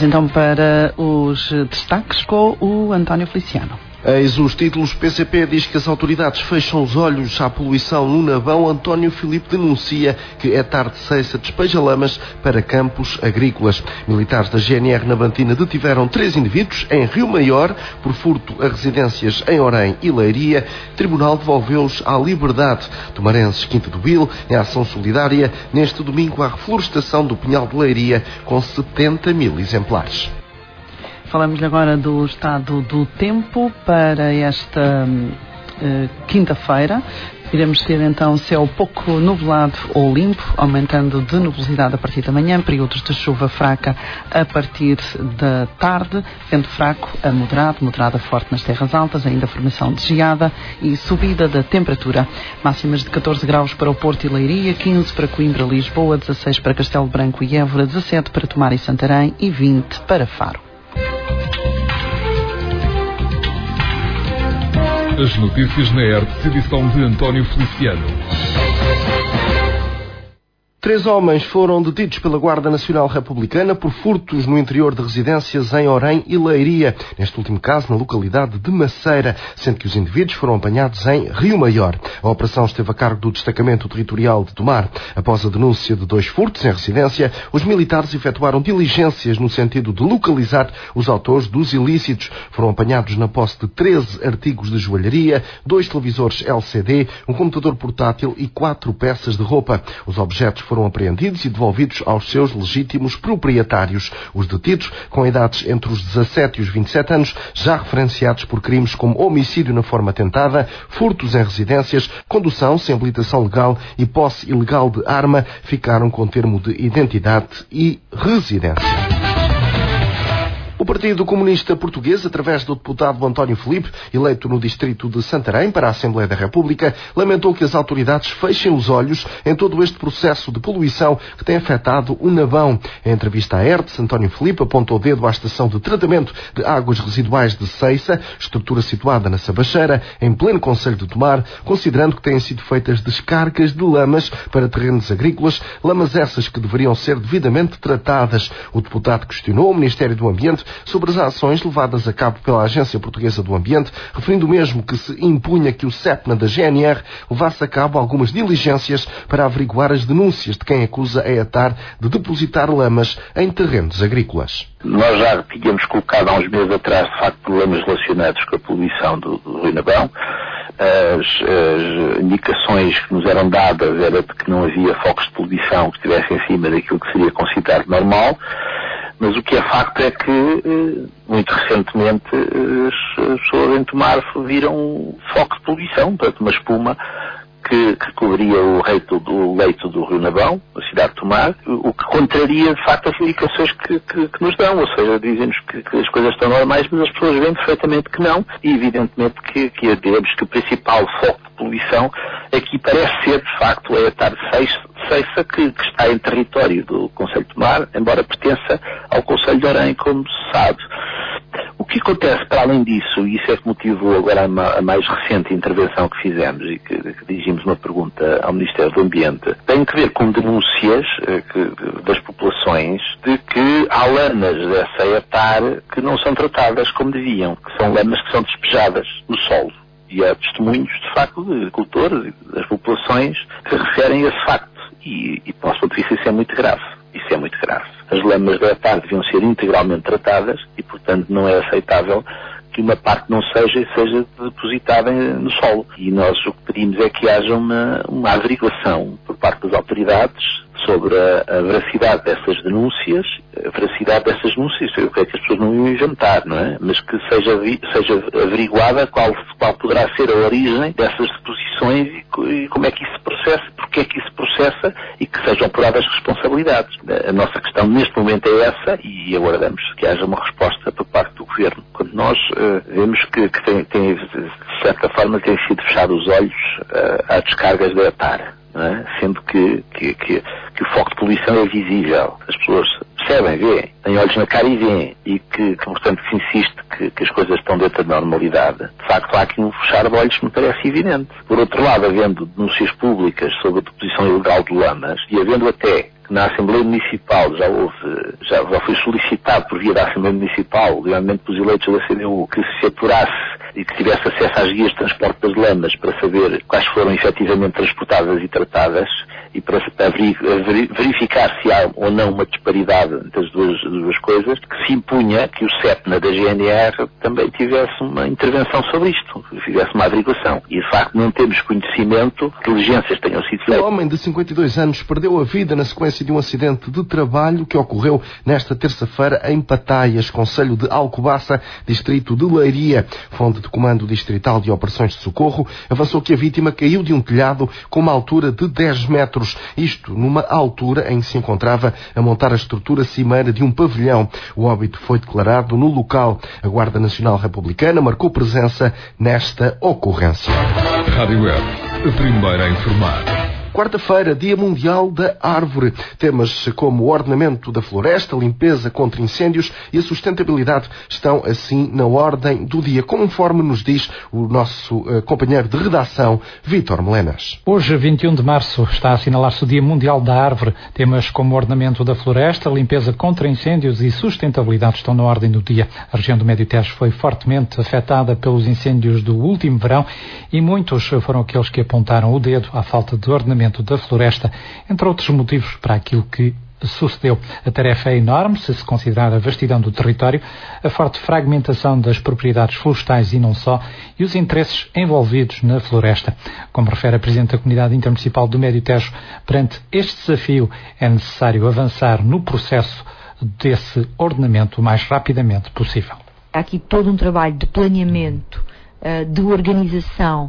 Vamos então para os destaques com o António Feliciano. Eis os títulos. PCP diz que as autoridades fecham os olhos à poluição no Navão. António Filipe denuncia que Etar de Ceiça despeja lamas para campos agrícolas. Militares da GNR Navantina detiveram 3 indivíduos em Rio Maior por furto a residências em Orém e Leiria. Tribunal devolveu-os à liberdade. Tomarenses Quinta do Vil, em ação solidária, neste domingo à reflorestação do Pinhal de Leiria com 70 mil exemplares. Falamos agora do estado do tempo para esta quinta-feira. Iremos ter então céu pouco nublado ou limpo, aumentando de nubosidade a partir da manhã, períodos de chuva fraca a partir da tarde, vento fraco a moderado a forte nas terras altas, ainda formação de geada e subida da temperatura. Máximas de 14 graus para o Porto e Leiria, 15 para Coimbra, Lisboa, 16 para Castelo Branco e Évora, 17 para Tomar e Santarém e 20 para Faro. As notícias na ERTE, edição de António Feliciano. 3 homens foram detidos pela Guarda Nacional Republicana por furtos no interior de residências em Orém e Leiria, neste último caso na localidade de Maceira, sendo que os indivíduos foram apanhados em Rio Maior. A operação esteve a cargo do Destacamento Territorial de Tomar. Após a denúncia de 2 furtos em residência, os militares efetuaram diligências no sentido de localizar os autores dos ilícitos. Foram apanhados na posse de 13 artigos de joalharia, 2 televisores LCD, um computador portátil e 4 peças de roupa. Os objetos foram apreendidos e devolvidos aos seus legítimos proprietários. Os detidos, com idades entre os 17 e os 27 anos, já referenciados por crimes como homicídio na forma tentada, furtos em residências, condução sem habilitação legal e posse ilegal de arma, ficaram com termo de identidade e residência. O Partido Comunista Português, através do deputado António Filipe, eleito no distrito de Santarém para a Assembleia da República, lamentou que as autoridades fechem os olhos em todo este processo de poluição que tem afetado o Navão. Em entrevista à ERTE, António Filipe apontou o dedo à estação de tratamento de águas residuais de Ceiça, estrutura situada na Sabacheira, em pleno concelho de Tomar, considerando que têm sido feitas descargas de lamas para terrenos agrícolas, lamas essas que deveriam ser devidamente tratadas. O deputado questionou o Ministério do Ambiente sobre as ações levadas a cabo pela Agência Portuguesa do Ambiente, referindo mesmo que se impunha que o CEPNA da GNR levasse a cabo algumas diligências para averiguar as denúncias de quem acusa a Etar de depositar lamas em terrenos agrícolas. Nós já tínhamos colocado há uns meses atrás, de facto, problemas relacionados com a poluição do Rio Navão. As indicações que nos eram dadas era de que não havia focos de poluição que estivessem acima daquilo que seria considerado normal. Mas o que é facto é que, muito recentemente, as pessoas em Tomar viram um foco de poluição, portanto, uma espuma que cobria o leito do Rio Navão, a cidade de Tomar, o que contraria, de facto, as indicações que nos dão, ou seja, dizem-nos que as coisas estão normais, mas as pessoas veem perfeitamente que não, e evidentemente que diremos que o principal foco de poluição aqui parece ser, de facto, a Etar de Ceiça, que está em território do Concelho de Tomar, embora pertença ao Concelho de Orém, como se sabe. O que acontece, para além disso, e isso é que motivou agora a mais recente intervenção que fizemos e que dirigimos uma pergunta ao Ministério do Ambiente, tem que ver com denúncias das populações de que há lamas dessa Etar que não são tratadas como deviam, que são lamas que são despejadas no solo. E há testemunhos, de facto, de agricultores e das populações que referem a esse facto. E, do nosso ponto de vista, isso é muito grave. Isso é muito grave. As lamas da Etar deviam ser integralmente tratadas e, portanto, não é aceitável que uma parte não seja depositada no solo. E nós o que pedimos é que haja uma averiguação por parte das autoridades sobre a veracidade dessas denúncias, o que é que as pessoas não iam inventar, não é? Mas que seja averiguada qual poderá ser a origem dessas deposições e como é que isso se processa, porque é que isso se processa e que sejam apuradas responsabilidades. A nossa questão neste momento é essa e aguardamos que haja uma resposta por parte do Governo. Quando nós vemos que de certa forma têm sido fechados os olhos às descargas da Etar. Não é? Sendo que o foco de poluição é visível. As pessoas percebem, veem, têm olhos na cara e veem. E que portanto, se insiste que as coisas estão dentro da normalidade. De facto, há aqui um fechar de olhos que me parece evidente. Por outro lado, havendo denúncias públicas sobre a deposição ilegal de lamas e havendo até que na Assembleia Municipal já foi solicitado por via da Assembleia Municipal, realmente pelos eleitos da CDU, que se apurasse e que tivesse acesso às guias de transporte das lamas para saber quais foram efetivamente transportadas e tratadas e para verificar se há ou não uma disparidade entre as duas coisas, que se impunha que o CEPNA da GNR também tivesse uma intervenção sobre isto, fizesse uma averiguação. E de facto não temos conhecimento que diligências tenham sido feitas. O homem de 52 anos perdeu a vida na sequência de um acidente de trabalho que ocorreu nesta terça-feira em Pataias, concelho de Alcobaça, distrito de Leiria. Fonte de Comando Distrital de Operações de Socorro avançou que a vítima caiu de um telhado com uma altura de 10 metros. Isto numa altura em que se encontrava a montar a estrutura cimeira de um pavilhão. O óbito foi declarado no local. A Guarda Nacional Republicana marcou presença nesta ocorrência. Rádio Web, a primeira a informar. Quarta-feira, Dia Mundial da Árvore. Temas como o ordenamento da floresta, limpeza contra incêndios e a sustentabilidade estão assim na ordem do dia, conforme nos diz o nosso companheiro de redação, Vítor Melenas. Hoje, 21 de março, está a assinalar-se o Dia Mundial da Árvore. Temas como o ordenamento da floresta, limpeza contra incêndios e sustentabilidade estão na ordem do dia. A região do Médio Tejo foi fortemente afetada pelos incêndios do último verão e muitos foram aqueles que apontaram o dedo à falta de ordenamento da floresta, entre outros motivos para aquilo que sucedeu. A tarefa é enorme se considerar a vastidão do território, a forte fragmentação das propriedades florestais e não só, e os interesses envolvidos na floresta. Como refere a Presidente da Comunidade Intermunicipal do Médio Tejo, perante este desafio é necessário avançar no processo desse ordenamento o mais rapidamente possível. Há aqui todo um trabalho de planeamento, de organização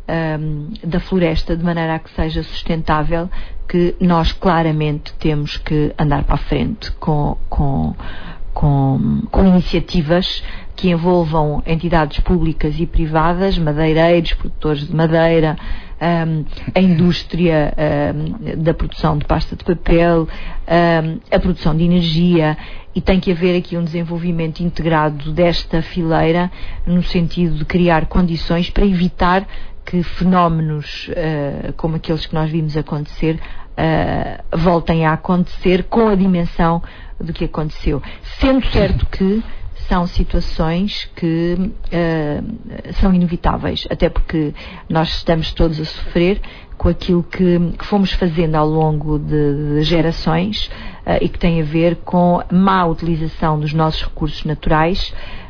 da floresta de maneira a que seja sustentável, que nós claramente temos que andar para a frente com iniciativas que envolvam entidades públicas e privadas, madeireiros, produtores de madeira, a indústria da produção de pasta de papel, a produção de energia, e tem que haver aqui um desenvolvimento integrado desta fileira no sentido de criar condições para evitar que fenómenos como aqueles que nós vimos acontecer voltem a acontecer com a dimensão do que aconteceu. Sendo certo que são situações que são inevitáveis, até porque nós estamos todos a sofrer com aquilo que fomos fazendo ao longo de gerações e que tem a ver com a má utilização dos nossos recursos naturais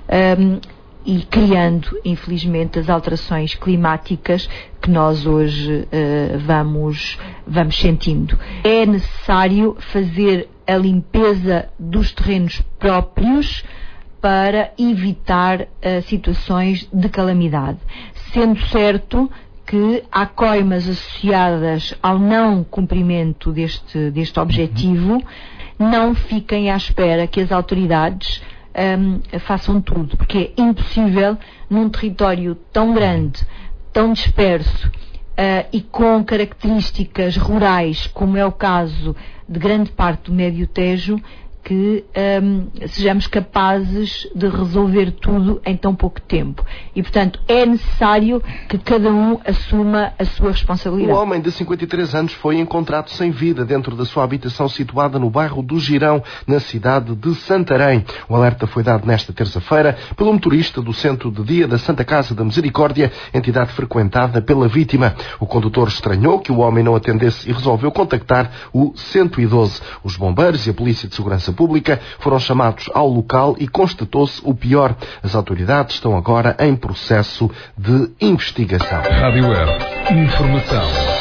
e criando, infelizmente, as alterações climáticas que nós hoje vamos sentindo. É necessário fazer a limpeza dos terrenos próprios para evitar situações de calamidade, sendo certo que há coimas associadas ao não cumprimento deste objetivo. Não fiquem à espera que as autoridades façam tudo, porque é impossível num território tão grande, tão disperso e com características rurais, como é o caso de grande parte do Médio Tejo, que sejamos capazes de resolver tudo em tão pouco tempo. E, portanto, é necessário que cada um assuma a sua responsabilidade. Um homem de 53 anos foi encontrado sem vida dentro da sua habitação situada no bairro do Girão, na cidade de Santarém. O alerta foi dado nesta terça-feira pelo motorista do Centro de Dia da Santa Casa da Misericórdia, entidade frequentada pela vítima. O condutor estranhou que o homem não atendesse e resolveu contactar o 112. Os bombeiros e a Polícia de Segurança Pública foram chamados ao local e constatou-se o pior. As autoridades estão agora em processo de investigação. Rádio Web, informação.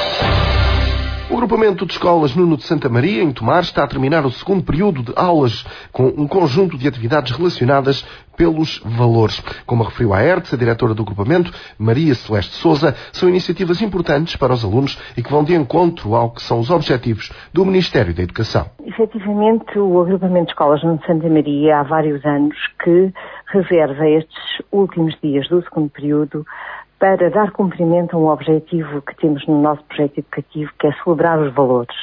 O agrupamento de escolas Nuno de Santa Maria, em Tomar, está a terminar o segundo período de aulas com um conjunto de atividades relacionadas pelos valores. Como referiu a ERTS, a diretora do agrupamento, Maria Celeste Sousa, são iniciativas importantes para os alunos e que vão de encontro ao que são os objetivos do Ministério da Educação. Efetivamente, o agrupamento de escolas Nuno de Santa Maria há vários anos que reserva estes últimos dias do segundo período para dar cumprimento a um objetivo que temos no nosso projeto educativo, que é celebrar os valores.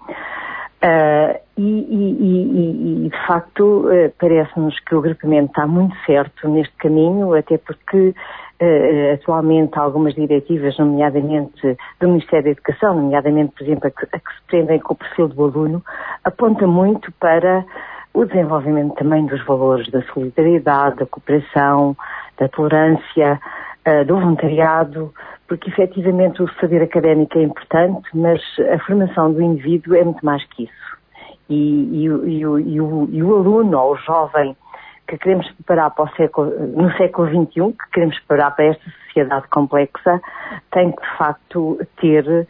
De facto, parece-nos que o agrupamento está muito certo neste caminho, até porque atualmente algumas diretivas, nomeadamente do Ministério da Educação, nomeadamente, por exemplo, a que se prendem com o perfil do aluno, aponta muito para o desenvolvimento também dos valores da solidariedade, da cooperação, da tolerância, do voluntariado, porque efetivamente o saber académico é importante, mas a formação do indivíduo é muito mais que isso. E o aluno ou o jovem que queremos preparar para no século XXI, que queremos preparar para esta sociedade complexa, tem que de facto ter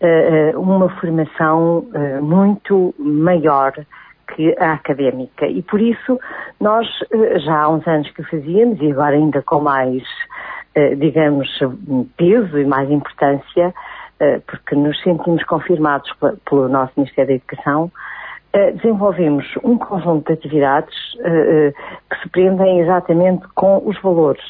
uma formação muito maior que a académica. E por isso nós já há uns anos que o fazíamos e agora ainda com mais, digamos, peso e mais importância, porque nos sentimos confirmados pelo nosso Ministério da Educação, desenvolvemos um conjunto de atividades que se prendem exatamente com os valores.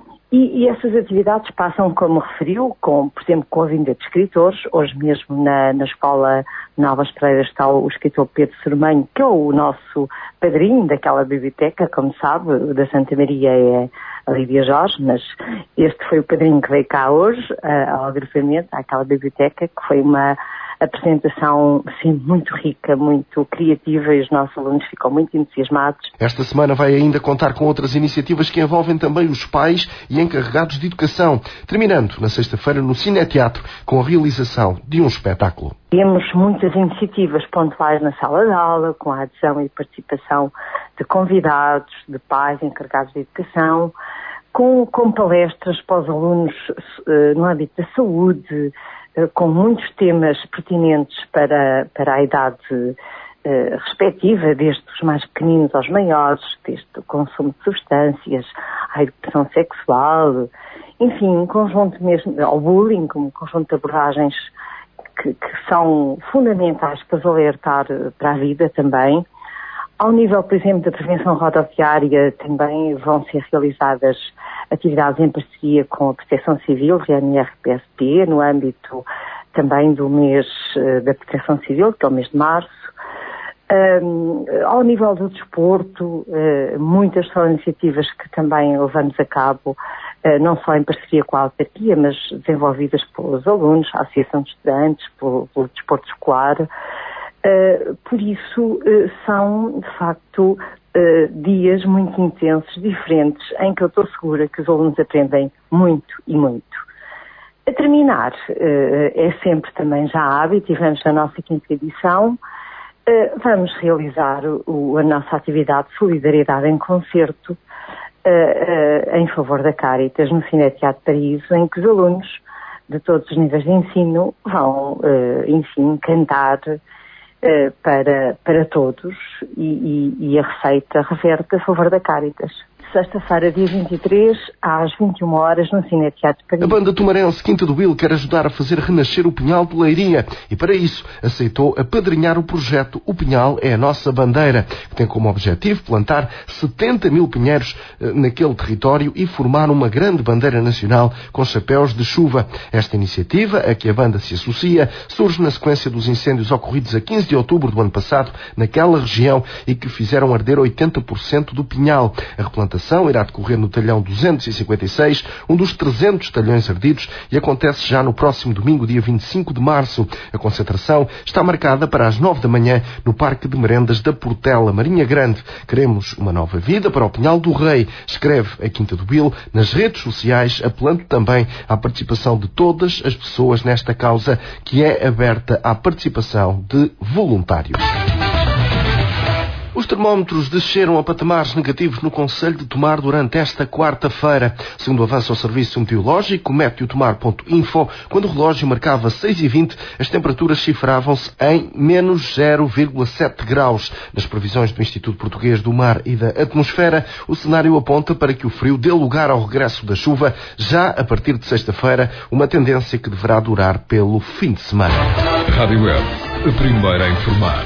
E essas atividades passam, como referiu, por exemplo, com a vinda de escritores. Hoje mesmo na Escola Novas Freiras está o escritor Pedro Sormanho, que é o nosso padrinho daquela biblioteca, como sabe, o da Santa Maria é a Lídia Jorge, mas este foi o padrinho que veio cá hoje, ao agrupamento, àquela biblioteca, que foi uma apresentação, sim, muito rica, muito criativa, e os nossos alunos ficam muito entusiasmados. Esta semana vai ainda contar com outras iniciativas que envolvem também os pais e encarregados de educação, terminando na sexta-feira no Cineteatro com a realização de um espetáculo. Temos muitas iniciativas pontuais na sala de aula, com a adesão e participação de convidados, de pais encarregados de educação, com palestras para os alunos no âmbito da saúde, com muitos temas pertinentes para a idade respectiva, desde os mais pequeninos aos maiores, desde o consumo de substâncias, à educação sexual, enfim, um conjunto mesmo, ao bullying, um conjunto de abordagens que são fundamentais para os alertar para a vida também. Ao nível, por exemplo, da prevenção rodoviária, também vão ser realizadas atividades em parceria com a Proteção Civil, RNR-PSP, no âmbito também do mês da Proteção Civil, que é o mês de março. Ao nível do desporto, muitas são iniciativas que também levamos a cabo, não só em parceria com a autarquia, mas desenvolvidas pelos alunos, a Associação de Estudantes, pelo desporto escolar. Por isso, são, de facto, dias muito intensos, diferentes, em que eu estou segura que os alunos aprendem muito e muito. A terminar, é sempre também já hábito, e vamos na nossa 5ª edição, vamos realizar a nossa atividade de solidariedade em concerto em favor da Caritas no Cineteatro Paraíso, em que os alunos de todos os níveis de ensino vão, enfim, cantar para todos e a receita reverte a favor da Caritas. Sexta-feira, dia 23, às 21 horas, no Cineteatro Paraíso. A banda tumarense Quinta do Vil quer ajudar a fazer renascer o Pinhal de Leiria e, para isso, aceitou apadrinhar o projeto O Pinhal é a Nossa Bandeira, que tem como objetivo plantar 70 mil pinheiros naquele território e formar uma grande bandeira nacional com chapéus de chuva. Esta iniciativa, a que a banda se associa, surge na sequência dos incêndios ocorridos a 15 de outubro do ano passado naquela região e que fizeram arder 80% do pinhal. A replantação irá decorrer no talhão 256, um dos 300 talhões ardidos, e acontece já no próximo domingo, dia 25 de março. A concentração está marcada para as 9 da manhã no Parque de Merendas da Portela, Marinha Grande. Queremos uma nova vida para o Pinhal do Rei, escreve a Quinta do Vil nas redes sociais, apelando também à participação de todas as pessoas nesta causa, que é aberta à participação de voluntários. Os termómetros desceram a patamares negativos no concelho de Tomar durante esta quarta-feira. Segundo avança o Serviço Meteorológico, meteotomar.info, quando o relógio marcava 6h20, as temperaturas cifravam-se em menos 0,7 graus. Nas previsões do Instituto Português do Mar e da Atmosfera, o cenário aponta para que o frio dê lugar ao regresso da chuva já a partir de sexta-feira, uma tendência que deverá durar pelo fim de semana. Rádio Web, a primeira a informar.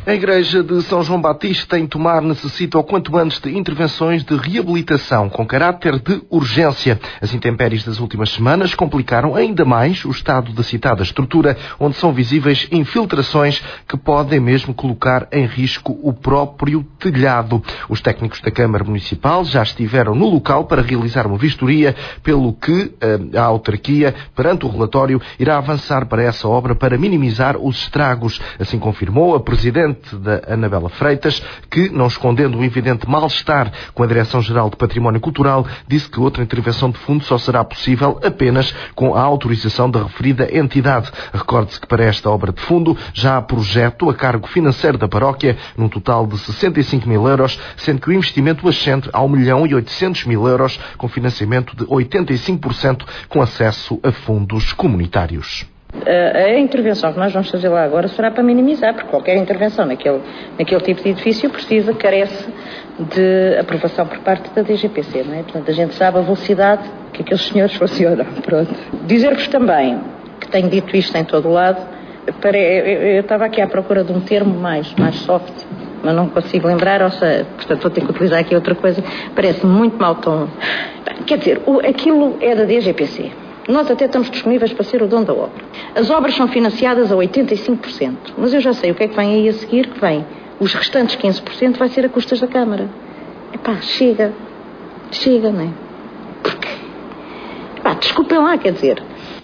A Igreja de São João Batista em Tomar necessita o quanto antes de intervenções de reabilitação com caráter de urgência. As intempéries das últimas semanas complicaram ainda mais o estado da citada estrutura, onde são visíveis infiltrações que podem mesmo colocar em risco o próprio telhado. Os técnicos da Câmara Municipal já estiveram no local para realizar uma vistoria, pelo que a autarquia, perante o relatório, irá avançar para essa obra para minimizar os estragos. Assim confirmou a Presidente da Anabela Freitas, que, não escondendo o evidente mal-estar com a Direção-Geral de Património Cultural, disse que outra intervenção de fundo só será possível apenas com a autorização da referida entidade. Recorde-se que para esta obra de fundo já há projeto a cargo financeiro da paróquia, num total de 65 mil euros, sendo que o investimento ascende a 1.800.000 euros, com financiamento de 85% com acesso a fundos comunitários. A intervenção que nós vamos fazer lá agora será para minimizar, porque qualquer intervenção naquele tipo de edifício carece de aprovação por parte da DGPC, não é? Portanto, a gente sabe a velocidade que aqueles senhores funcionam. Pronto. Dizer-vos também, que tenho dito isto em todo o lado, eu estava aqui à procura de um termo mais soft, mas não consigo lembrar, ou seja, portanto vou ter que utilizar aqui outra coisa, parece-me muito mau tom. Quer dizer, aquilo é da DGPC. Nós até estamos disponíveis para ser o dono da obra. As obras são financiadas a 85%, mas eu já sei o que é que vem aí a seguir, que vem. Os restantes 15% vai ser a custas da Câmara. Chega, não é? Porque, desculpem lá, quer dizer,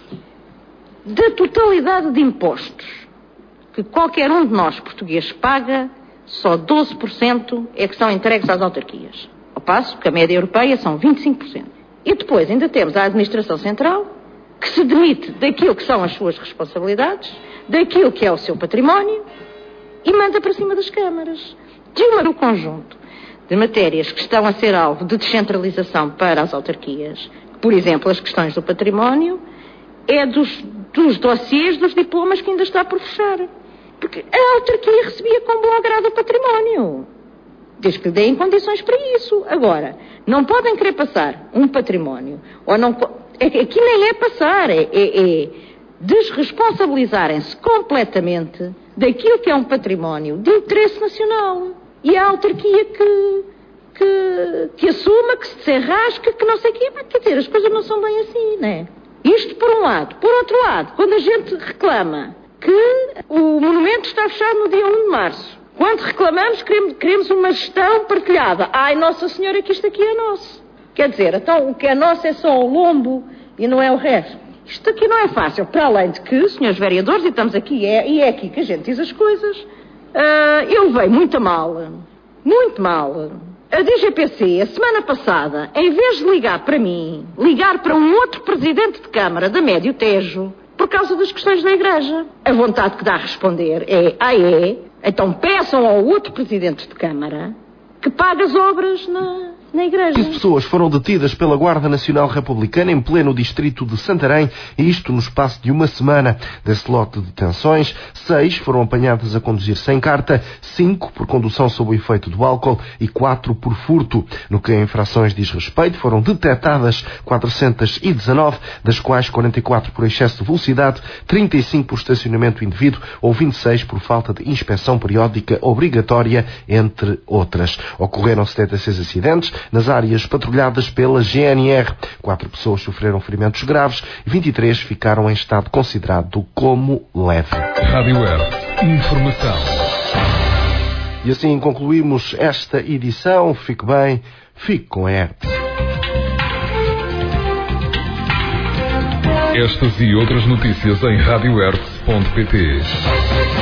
da totalidade de impostos que qualquer um de nós portugueses paga, só 12% é que são entregues às autarquias. Ao passo que a média europeia são 25%. E depois ainda temos a Administração Central, que se demite daquilo que são as suas responsabilidades, daquilo que é o seu património, e manda para cima das câmaras. O conjunto de matérias que estão a ser alvo de descentralização para as autarquias, por exemplo, as questões do património, é dos dossiês dos diplomas que ainda está por fechar. Porque a autarquia recebia com bom agrado o património, desde que lhe deem condições para isso. Agora, não podem querer passar um património, ou não, aqui nem é passar, é desresponsabilizarem-se completamente daquilo que é um património de interesse nacional. E a autarquia que assuma, que se desenrasca, que não sei o quê. Quer dizer, as coisas não são bem assim, não é? Isto por um lado. Por outro lado, quando a gente reclama que o monumento está fechado no dia 1 de março, quando reclamamos, queremos uma gestão partilhada. Ai, Nossa Senhora, que isto aqui é nosso. Quer dizer, então o que é nosso é só o lombo e não é o resto. Isto aqui não é fácil. Para além de que, senhores vereadores, e estamos aqui, e é aqui que a gente diz as coisas, eu levei muito a mal. Muito mal. A DGPC, a semana passada, em vez de ligar para mim, ligar para um outro presidente de Câmara da Médio Tejo, por causa das questões da Igreja. A vontade que dá a responder é, então peçam ao outro presidente de Câmara que pague as obras na Igreja. 15 pessoas foram detidas pela Guarda Nacional Republicana em pleno distrito de Santarém, e isto no espaço de uma semana. Desse lote de detenções, 6 foram apanhadas a conduzir sem carta, 5 por condução sob o efeito do álcool e 4 por furto. No que a infrações diz respeito, foram detectadas 419, das quais 44 por excesso de velocidade, 35 por estacionamento indevido ou 26 por falta de inspeção periódica obrigatória, entre outras. Ocorreram 76 acidentes nas áreas patrulhadas pela GNR. 4 pessoas sofreram ferimentos graves e 23 ficaram em estado considerado como leve. Rádio Web. Informação. E assim concluímos esta edição. Fique bem, fique com a ERT. Estas e outras notícias em radioert.pt.